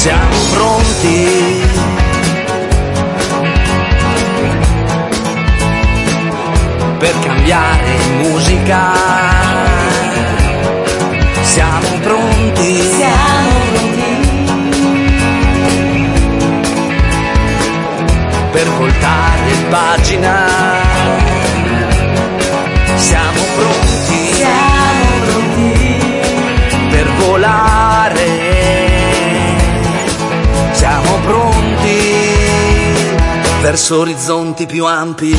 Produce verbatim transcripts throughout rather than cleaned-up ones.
siamo pronti per cambiare musica, siamo pronti, siamo pronti per voltare pagina, siamo pronti, siamo pronti per volare, siamo pronti verso orizzonti più ampi.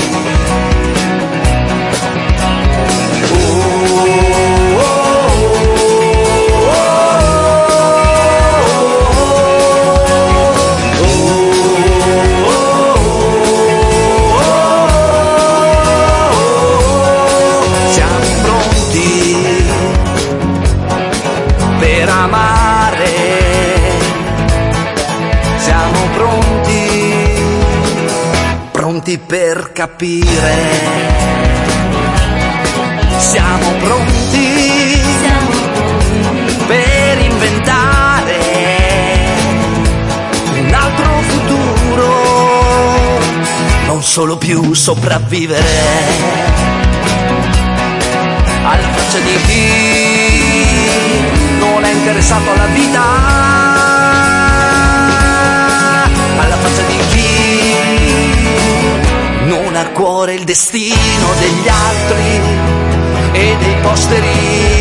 Per amare, siamo pronti, pronti per capire, siamo pronti, siamo pronti per inventare un altro futuro, non solo più sopravvivere alla faccia di chi non è interessato alla vita, alla faccia di chi non ha a cuore il destino degli altri e dei posteri.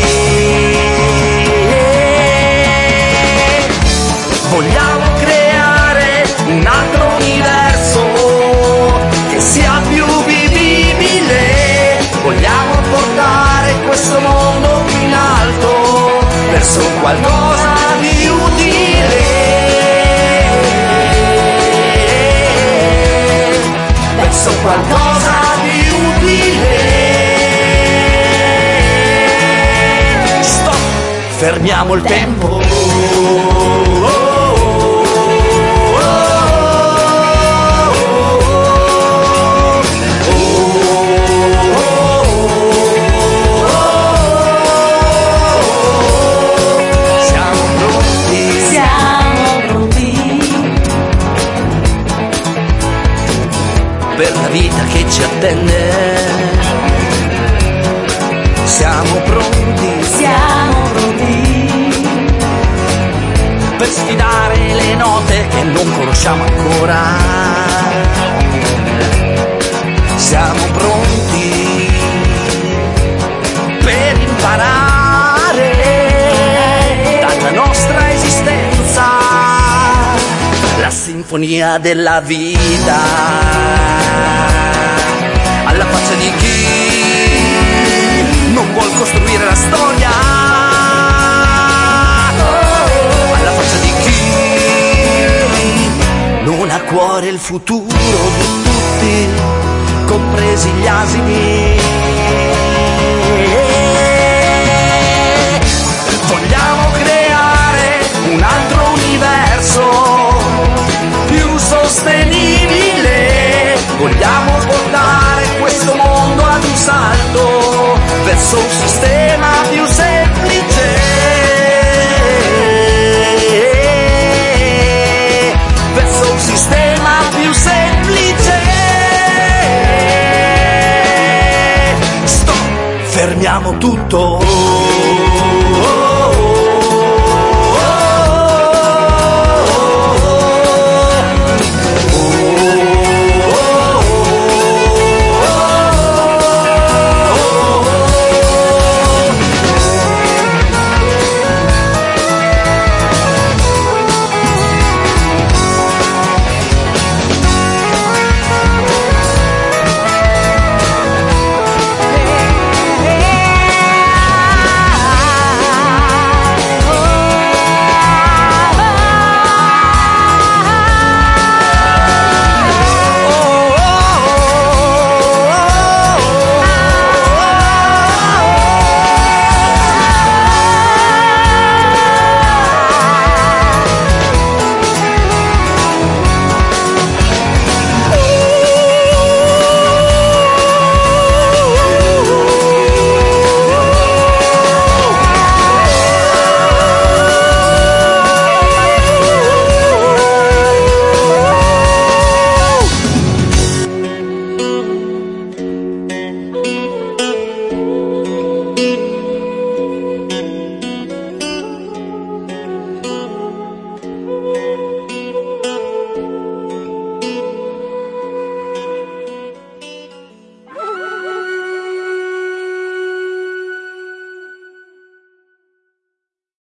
Vogliamo creare un altro universo che sia più vivibile, vogliamo portare questo mondo più in alto verso qualcosa di utile, verso qualcosa di utile. Stop, fermiamo il tempo. Per la vita che ci attende, siamo pronti, siamo pronti per sfidare le note che non conosciamo ancora, siamo pronti per imparare dalla nostra esistenza la sinfonia della vita. Alla faccia di chi non vuol costruire la storia, alla faccia di chi non ha a cuore il futuro di tutti, compresi gli asini. Vogliamo creare un altro universo più sostenibile, vogliamo portare questo mondo ad un salto verso un sistema più semplice, verso un sistema più semplice. Stop, fermiamo tutto.